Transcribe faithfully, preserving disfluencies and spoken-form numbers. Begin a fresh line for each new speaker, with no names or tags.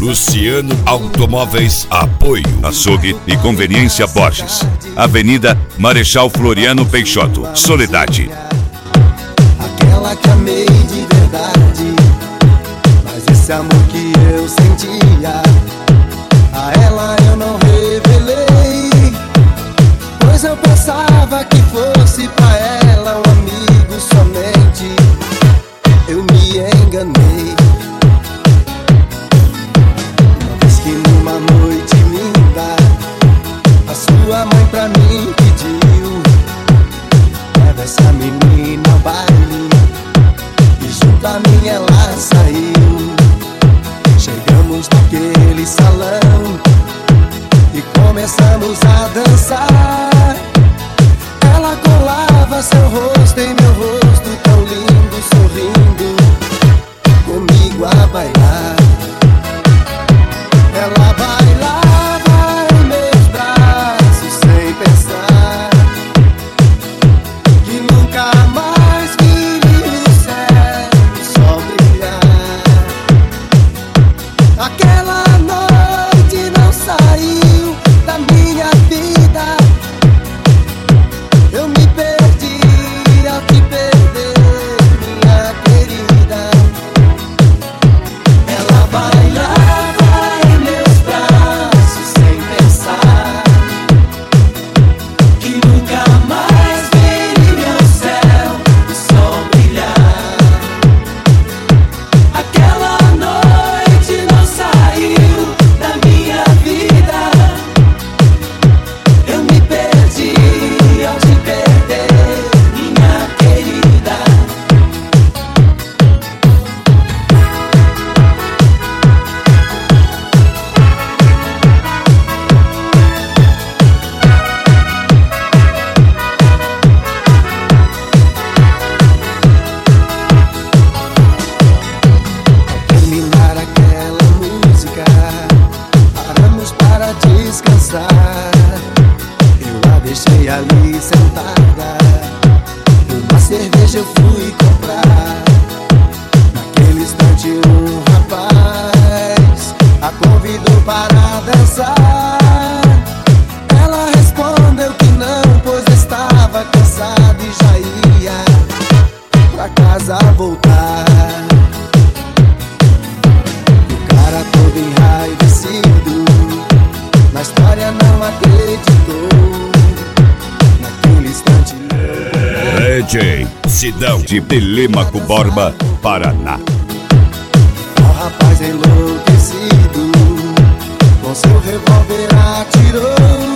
Luciano Automóveis, apoio. Açougue e Conveniência Borges, Avenida Marechal Floriano Peixoto, Soledade.
Aquela que amei de verdade, mas esse amor que eu sentia, a ela eu não revelei, pois eu pensava que fosse pra ela um amigo somente. Eu me enganei. Uma vez que numa noite linda, a sua mãe pra mim pediu: leva essa menina ao baile. E junto a mim ela saiu. Chegamos naquele salão e começamos a dançar. Ela colava seu rosto em meu rosto, tão lindo, sorrindo comigo a bailar. Ela bailava em meus braços sem pensar que nunca mais viria o céu, o sol brilhar. Aquela noite não saiu da minha vida. Eu me perdi ao te perder, minha querida. Ela bailava em meus braços sem pensar que nunca mais veria o céu, o sol brilhar. Aquela noite não saiu da minha vida. Eu me perdi ao te perder, minha querida. Ao terminar aquela música, paramos para descansar. Eu a deixei ali sentada, uma cerveja eu fui comprar. Naquele instante um rapaz a convidou para dançar. Ela respondeu que não, pois estava cansada e já ia pra casa voltar. O cara todo enraivecido na história não acreditou. Naquele instante
D J Sidão de Telêmaco Borba, Paraná.
o rapaz enlouquecido com seu revólver atirou.